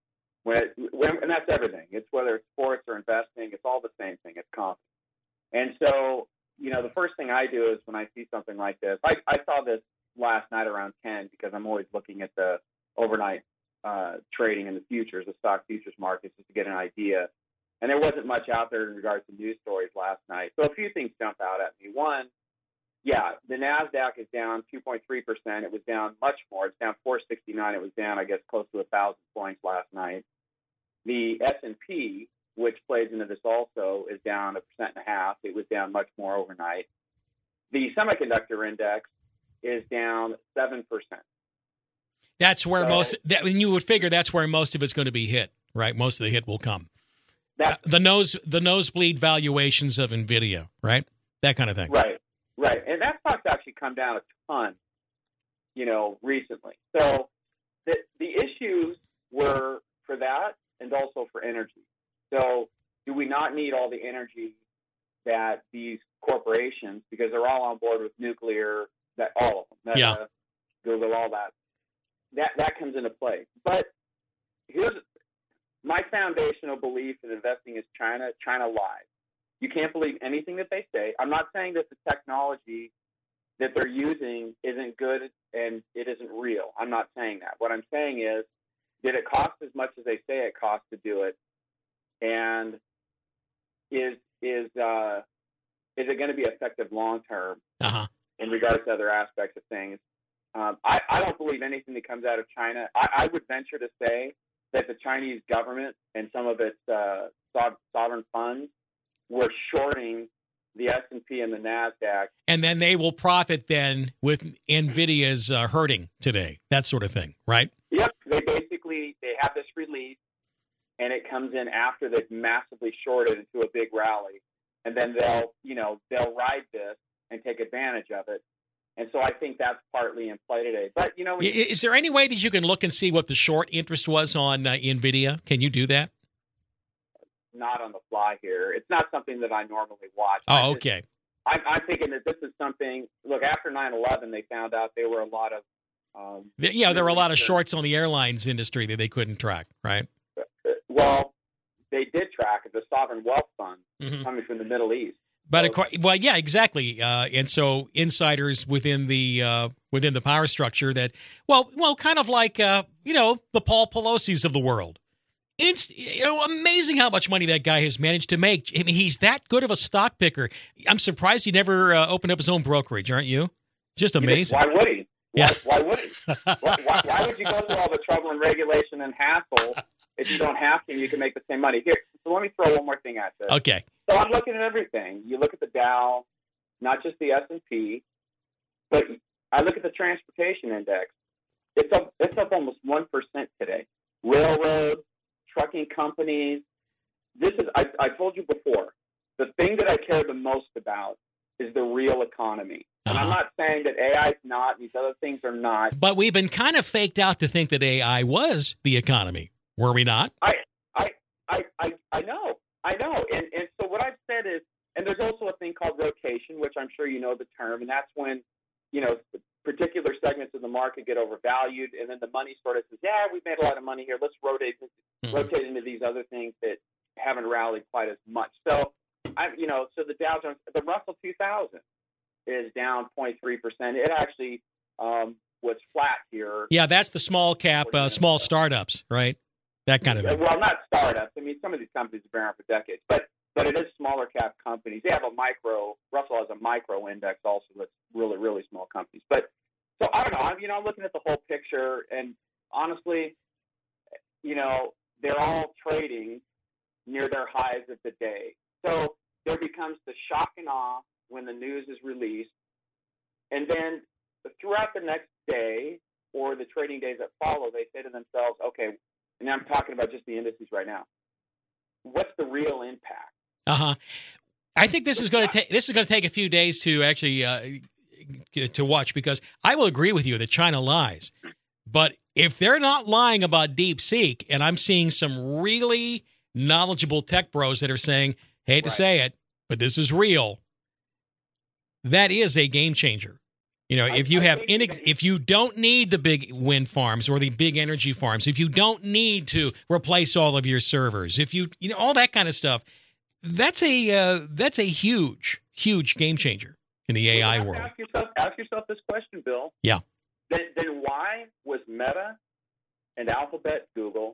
And that's everything. It's whether it's sports or investing, it's all the same thing. It's confidence. And so, the first thing I do is when I see something like this, I saw this last night around 10 because I'm always looking at the overnight trading in the futures, the stock futures markets, just to get an idea. And there wasn't much out there in regards to news stories last night. So a few things jump out at me. One, yeah, the NASDAQ is down 2.3%. It was down much more. It's down 469. It was down, I guess, close to 1,000 points last night. The S&P, which plays into this also, is down 1.5%. It was down much more overnight. The semiconductor index is down 7%. That's where you would figure that's where most of it's going to be hit, right? Most of the hit will come. The nosebleed valuations of NVIDIA, right? That kind of thing. Right. And that stock's actually come down a ton, recently. So the issues were for that and also for energy. So do we not need all the energy that these corporations, because they're all on board with nuclear, that all of them, Meta, Google, all that comes into play. But here's my foundational belief in investing is China. China lies. You can't believe anything that they say. I'm not saying that the technology that they're using isn't good and it isn't real. I'm not saying that. What I'm saying is, did it cost as much as they say it costs to do it? And is it going to be effective long term in regards to other aspects of things? I don't believe anything that comes out of China. I would venture to say that the Chinese government and some of its sovereign funds were shorting the S&P and the NASDAQ. And then they will profit then with NVIDIA's hurting today, that sort of thing, right? Yep. They have this release, and it comes in after they've massively shorted into a big rally. And then they'll ride this and take advantage of it. And so I think that's partly in play today. But, is there any way that you can look and see what the short interest was on NVIDIA? Can you do that? Not on the fly here. It's not something that I normally watch. Oh, okay. I'm thinking that this is something. Look, after 9/11, they found out there were a lot of. There were a lot of shorts on the airlines industry that they couldn't track, right? Well, they did track the sovereign wealth fund coming from the Middle East. But yeah, exactly. And so insiders within the power structure that, kind of like the Paul Pelosi's of the world. It's amazing how much money that guy has managed to make. I mean, he's that good of a stock picker. I'm surprised he never opened up his own brokerage, aren't you? Just amazing. Why would he? Why would he? Why would you go through all the trouble and regulation and hassle if you don't have to and you can make the same money? Here, so let me throw one more thing at this. Okay. So I'm looking at everything. You look at the Dow, not just the S&P. But I look at the transportation index. It's up almost 1% today. Railroads, trucking companies. I told you before, the thing that I care the most about is the real economy. And I'm not saying that AI is not, these other things are not. But we've been kind of faked out to think that AI was the economy. Were we not? I know. And so what I've said is, and there's also a thing called rotation, which I'm sure you know the term, and that's when, particular segments of the market get overvalued, and then the money sort of says, yeah, we've made a lot of money here. Let's rotate into these other things that haven't rallied quite as much. So, so the Dow Jones, the Russell 2000 is down 0.3%. It actually was flat here. Yeah, that's the small cap, small startups, right? That kind of thing. Well, not startups. I mean, some of these companies have been around for decades, but it is smaller cap companies. They have Russell has a micro index also that's really, really small companies. But so I don't know. I'm looking at the whole picture, and honestly, they're all trading near their highs of the day. So there becomes the shock and awe when the news is released, and then throughout the next day or the trading days that follow, they say to themselves, okay, and I'm talking about just the indices right now, what's the real impact? I think this is going to take a few days to actually to watch, because I will agree with you that China lies. But if they're not lying about DeepSeek, and I'm seeing some really knowledgeable tech bros that are saying, hate to say it, but this is real, that is a game changer. If you don't need the big wind farms or the big energy farms, if you don't need to replace all of your servers, if you all that kind of stuff, that's a huge, huge game changer in the AI world. Ask yourself this question, Bill. Yeah. Then why was Meta and Alphabet, Google,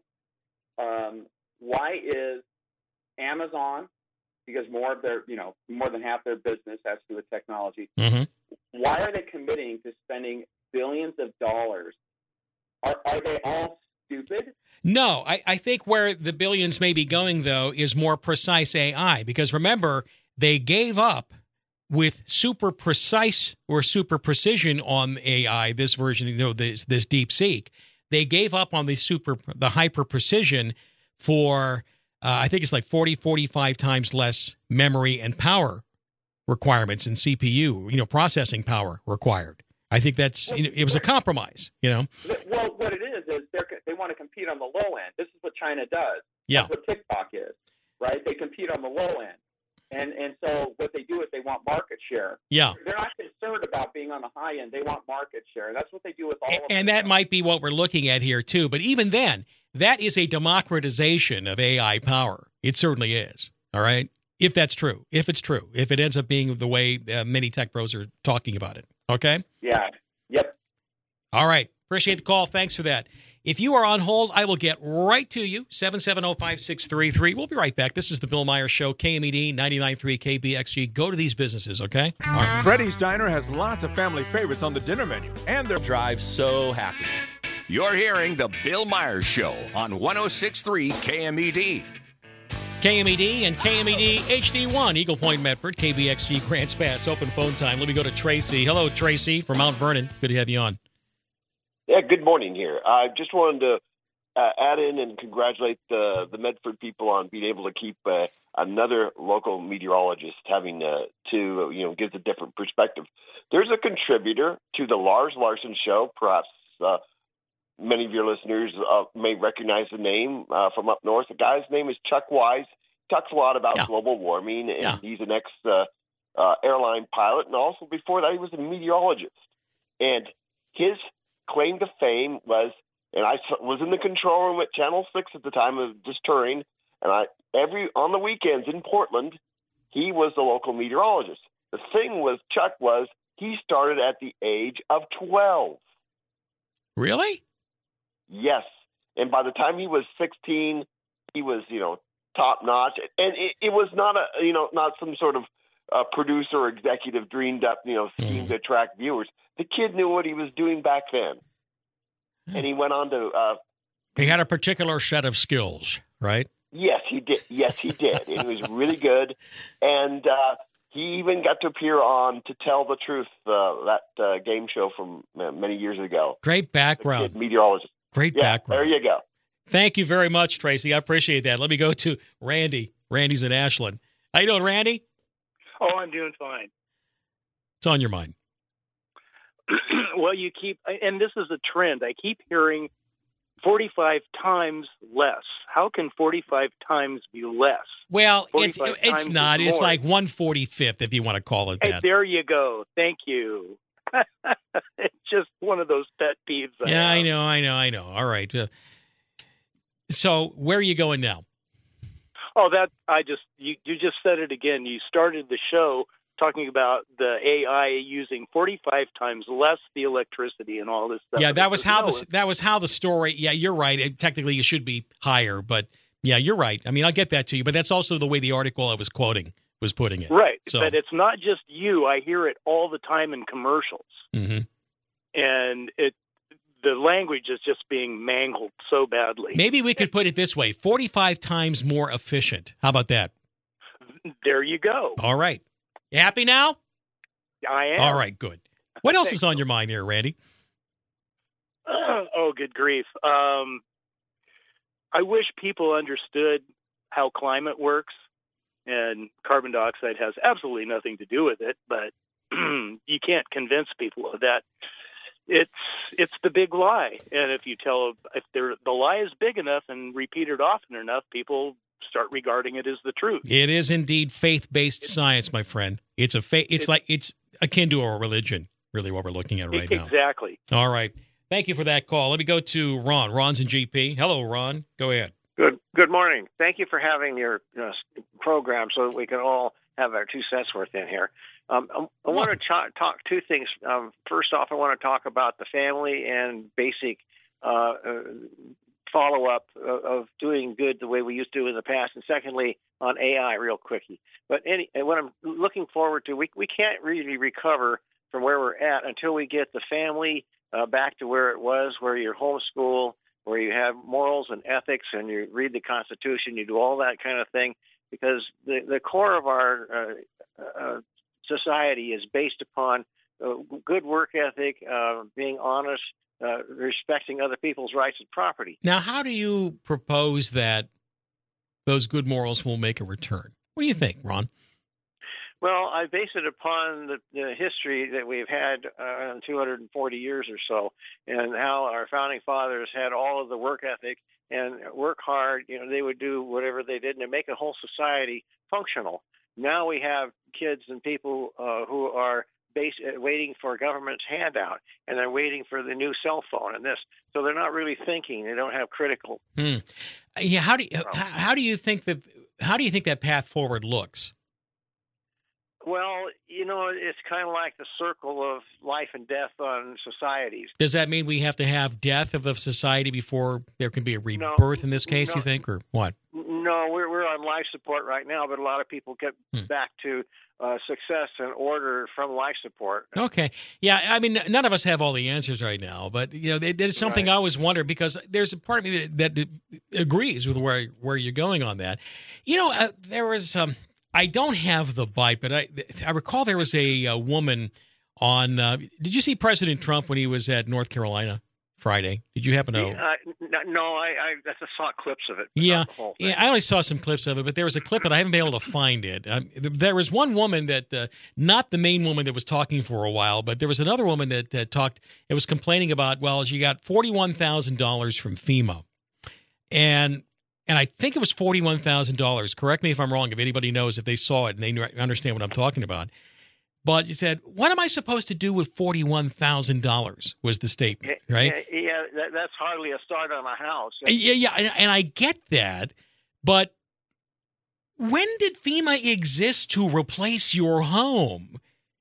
why is Amazon, because more than half their business has to do with technology, why are they committing to spending billions of dollars? Are they all stupid? No, I think where the billions may be going, though, is more precise AI. Because remember, they gave up with super precise or super precision on AI, this version, this DeepSeek. They gave up on the hyper precision for, I think it's like 40, 45 times less memory and power requirements in CPU, processing power required. I think that's, it was a compromise, Well, what it is they want to compete on the low end. This is what China does. Yeah. That's what TikTok is, right? They compete on the low end. And so what they do is they want market share. Yeah. They're not concerned about being on the high end. They want market share. That's what they do with all of them. And that might be what we're looking at here, too. But even then, that is a democratization of AI power. It certainly is. All right? If that's true. If it's true. If it ends up being the way many tech pros are talking about it. Okay? Yeah. Yep. All right. Appreciate the call. Thanks for that. If you are on hold, I will get right to you. 770-5633. We'll be right back. This is the Bill Myers Show, KMED 99.3 KBXG. Go to these businesses, okay? All right. Freddy's Diner has lots of family favorites on the dinner menu, and their drive so happy. You're hearing the Bill Myers Show on 106.3 KMED. KMED and KMED HD1, Eagle Point, Medford, KBXG, Grants Pass. Open phone time. Let me go to Tracy. Hello, Tracy from Mount Vernon. Good to have you on. Yeah, good morning here. I just wanted to add in and congratulate the Medford people on being able to keep another local meteorologist having to gives a different perspective. There's a contributor to the Lars Larson Show. Perhaps many of your listeners may recognize the name from up north. The guy's name is Chuck Wise. He talks a lot about global warming, and he's an ex-airline pilot, and also before that he was a meteorologist. And his claim to fame was, and I was in the control room at Channel 6 at the time of this touring, and on the weekends in Portland, he was the local meteorologist. The thing with Chuck was he started at the age of 12. Really? Yes. And by the time he was 16, he was, top notch. And it was not not some sort of producer or executive dreamed up, scheme to attract viewers. The kid knew what he was doing back then. And he went on to... he had a particular set of skills, right? Yes, he did. Yes, he did. And he was really good. And he even got to appear on To Tell the Truth, that game show from many years ago. Great background. Meteorologist. Great background. There you go. Thank you very much, Tracy. I appreciate that. Let me go to Randy. Randy's in Ashland. How you doing, Randy? Oh, I'm doing fine. What's on your mind? Well, and this is a trend. I keep hearing 45 times less. How can 45 times be less? Well, it's not. It's like 1/45th, if you want to call it that. Hey, there you go. Thank you. It's just one of those pet peeves. I know. All right. So where are you going now? Oh, you just said it again. You started the show talking about the AI using 45 times less the electricity and all this stuff. Yeah, that was how the story. Yeah, you're right. Technically, it should be higher, but yeah, you're right. I mean, I'll get that to you, but that's also the way the article I was quoting was putting it. Right, so, but it's not just you. I hear it all the time in commercials, and the language is just being mangled so badly. Maybe we could put it this way: 45 times more efficient. How about that? There you go. All right. You happy now? I am. All right, good. What else is on your mind here, Randy? Oh, good grief. I wish people understood how climate works, and carbon dioxide has absolutely nothing to do with it, but you can't convince people of that. It's the big lie, and if the lie is big enough and repeated often enough, people start regarding it as the truth. It is indeed faith-based science, my friend. It's it's akin to a religion, really, what we're looking at right now. Exactly. All right. Thank you for that call. Let me go to Ron. Ron's in GP. Hello, Ron. Go ahead. Good morning. Thank you for having your program so that we can all have our 2 cents worth in here. I want to talk two things. First off, I want to talk about the family and basic follow-up of doing good the way we used to in the past, and secondly, on AI real quickie. But what I'm looking forward to, we can't really recover from where we're at until we get the family back to where it was, where you're homeschool, where you have morals and ethics, and you read the Constitution, you do all that kind of thing, because the core of our society is based upon good work ethic, being honest, respecting other people's rights and property. Now, how do you propose that those good morals will make a return? What do you think, Ron? Well, I base it upon the history that we've had 240 years or so, and how our founding fathers had all of the work ethic and work hard. They would do whatever they did and make a whole society functional. Now we have kids and people who are waiting for a government's handout, and they're waiting for the new cell phone and this. So they're not really thinking. They don't have critical. Yeah. How do you think that path forward looks? Well, it's kind of like the circle of life and death on societies. Does that mean we have to have death of the society before there can be a rebirth in this case, you think, or what? No, we're on life support right now, but a lot of people get back to success and order from life support. Okay. Yeah, I mean, none of us have all the answers right now, but, there's something I always wonder, because there's a part of me that agrees with where you're going on that. There was I don't have the bite, but I recall there was a woman on did you see President Trump when he was at North Carolina Friday? Did you happen to? No, I just saw clips of it. Yeah, I only saw some clips of it, but there was a clip, and I haven't been able to find it. There was one woman that, not the main woman that was talking for a while, but there was another woman that talked. It was complaining about, she got $41,000 from FEMA, and I think it was $41,000. Correct me if I'm wrong. If anybody knows, if they saw it and they understand what I'm talking about. But you said, what am I supposed to do with $41,000 was the statement, right? Yeah, that's hardly a start on a house. Yeah, and I get that. But when did FEMA exist to replace your home?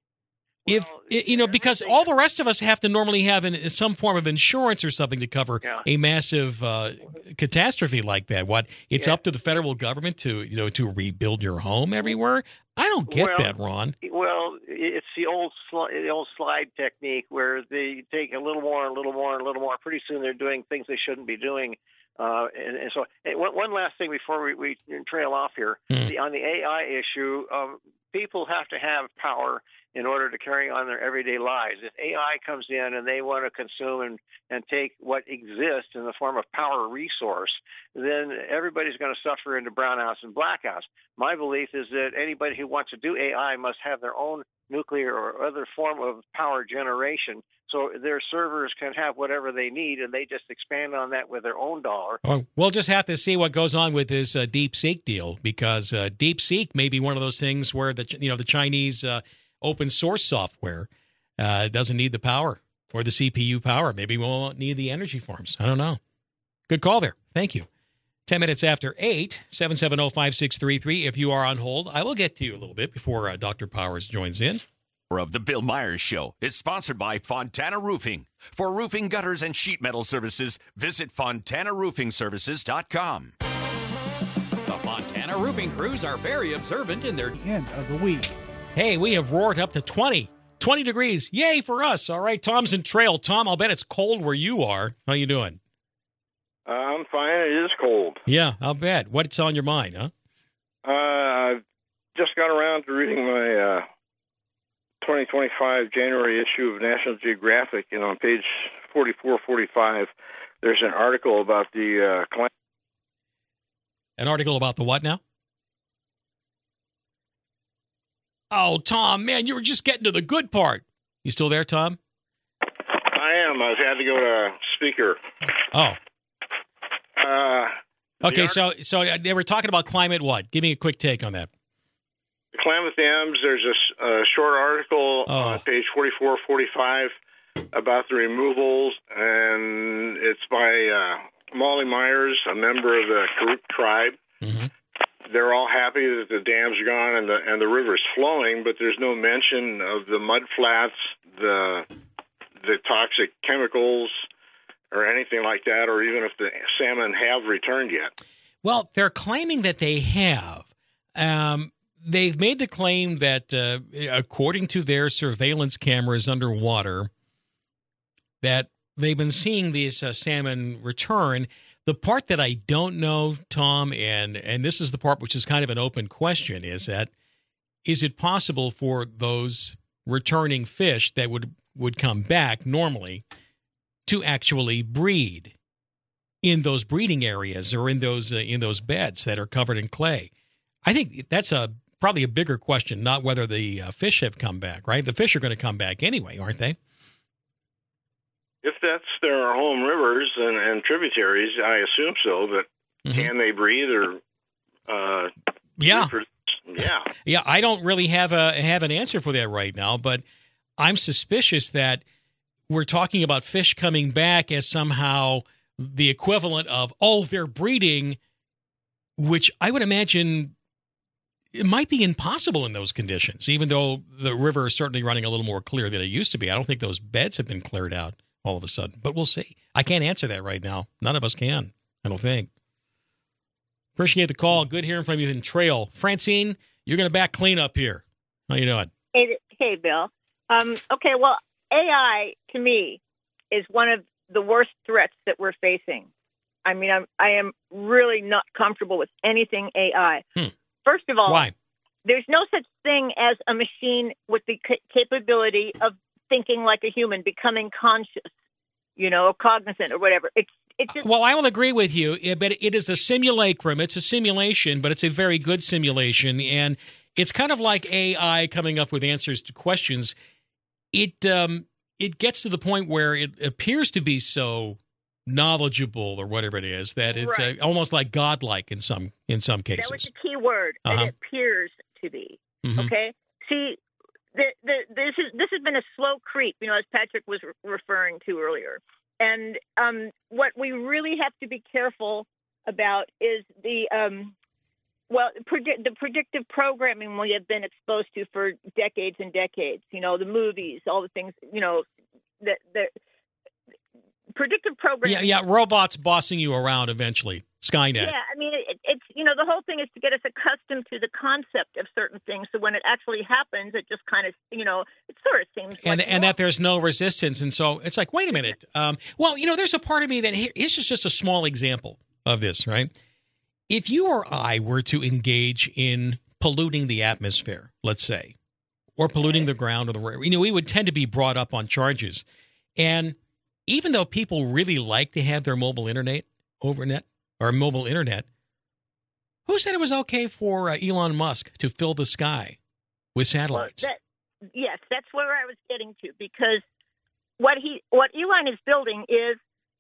Because all the rest of us have to normally have some form of insurance or something to cover a massive catastrophe like that. It's up to the federal government to rebuild your home everywhere? I don't get that, Ron. Well, it's the old slide technique where they take a little more, a little more, a little more. Pretty soon they're doing things they shouldn't be doing. And so one last thing before we trail off here. On the AI issue, people have to have power in order to carry on their everyday lives. If AI comes in and they want to consume and take what exists in the form of power resource, then everybody's going to suffer into brownouts and blackouts. My belief is that anybody who wants to do AI must have their own nuclear or other form of power generation, so their servers can have whatever they need, and they just expand on that with their own dollar. Well, we'll just have to see what goes on with this DeepSeek deal, because DeepSeek may be one of those things where the Chinese open source software doesn't need the power or the CPU power. Maybe we won't need the energy farms. I don't know. Good call there. Thank you. 10 minutes after 8, 770-5633. If you are on hold, I will get to you a little bit before Dr. Powers joins in. Of the Bill Myers Show is sponsored by Fontana Roofing. For roofing, gutters, and sheet metal services, visit FontanaRoofingServices.com. The Fontana Roofing crews are very observant in their end of the week. Hey, we have roared up to 20 degrees. Yay for us. All right, Tom's in Trail. Tom, I'll bet it's cold where you are. How you doing? I'm fine. It is cold. Yeah, I'll bet. What's on your mind, huh? I just got around to reading my 2025 January issue of National Geographic, and on page 44, 45, there's an article about the climate. An article about the what now? Oh, Tom, man, you were just getting to the good part. You still there, Tom? I am. I've had to go to speaker. Oh. Okay, so they were talking about climate what? Give me a quick take on that. The Klamath Dams, there's a short article on page 44, 45 about the removals, and it's by Molly Myers, a member of the Karuk tribe. Mm-hmm. They're all happy that the dams are gone and the river's flowing, but there's no mention of the mud flats, the toxic chemicals, or anything like that, or even if the salmon have returned yet. Well, they're claiming that they have. They've made the claim that, according to their surveillance cameras underwater, that they've been seeing these salmon return. The part that I don't know, Tom, and this is the part which is kind of an open question, is it possible for those returning fish that would come back normally to actually breed in those breeding areas or in those beds that are covered in clay? I think that's probably a bigger question, not whether the fish have come back, right? The fish are going to come back anyway, aren't they? If that's their home rivers and tributaries, I assume so, but can they breathe or yeah. Yeah, I don't really have an answer for that right now, but I'm suspicious that we're talking about fish coming back as somehow the equivalent of, they're breeding, which I would imagine it might be impossible in those conditions, even though the river is certainly running a little more clear than it used to be. I don't think those beds have been cleared out all of a sudden, but we'll see. I can't answer that right now. None of us can, I don't think. Appreciate the call. Good hearing from you in Trail. Francine, you're going to back clean up here. How you doing? Hey, Bill. Okay, well, AI, to me, is one of the worst threats that we're facing. I mean, I am really not comfortable with anything AI. First of all, why? There's no such thing as a machine with the capability of thinking like a human, becoming conscious, or cognizant or whatever. It's just... Well, I will agree with you, but it is a simulacrum. It's a simulation, but it's a very good simulation, and it's kind of like AI coming up with answers to questions. It gets to the point where it appears to be so knowledgeable or whatever it is that it's almost like godlike in some cases. That was the key word. It appears to be. Mm-hmm. Okay. See, this has been a slow creep, as Patrick was referring to earlier. And what we really have to be careful about is the predictive programming we have been exposed to for decades and decades. The movies, all the things. The predictive programming. Yeah, robots bossing you around eventually. Skynet. Yeah, I mean, it's the whole thing is to get us accustomed to the concept of certain things. So when it actually happens, it just kind of, it sort of seems and that there's no resistance. And so it's like, wait a minute. There's a part of me that this is just a small example of this, right? If you or I were to engage in polluting the atmosphere, let's say, or polluting the ground or the air, we would tend to be brought up on charges. And even though people really like to have their mobile internet, who said it was okay for Elon Musk to fill the sky with satellites? Yes, that's where I was getting to, because what Elon is building is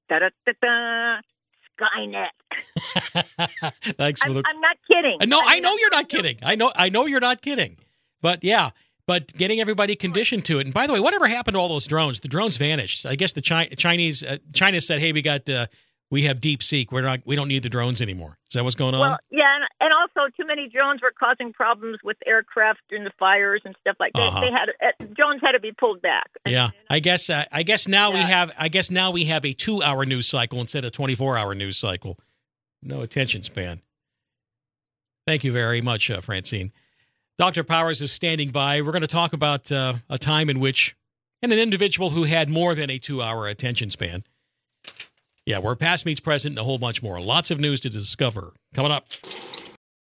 Skynet. Thanks for I'm not kidding. No, I know you're not kidding. I know you're not kidding. But yeah, but getting everybody conditioned to it. And by the way, whatever happened to all those drones? The drones vanished. I guess the China said, "Hey, we have DeepSeek. We don't need the drones anymore." Is that what's going on? Well, yeah, and also too many drones were causing problems with aircraft and the fires and stuff like that. Drones had to be pulled back. Yeah, I guess now we have a 2-hour news cycle instead of 24-hour news cycle. No attention span. Thank you very much, Francine. Dr. Powers is standing by. We're going to talk about a time in which, and an individual who had more than a 2-hour attention span. Yeah, where past meets present and a whole bunch more. Lots of news to discover. Coming up.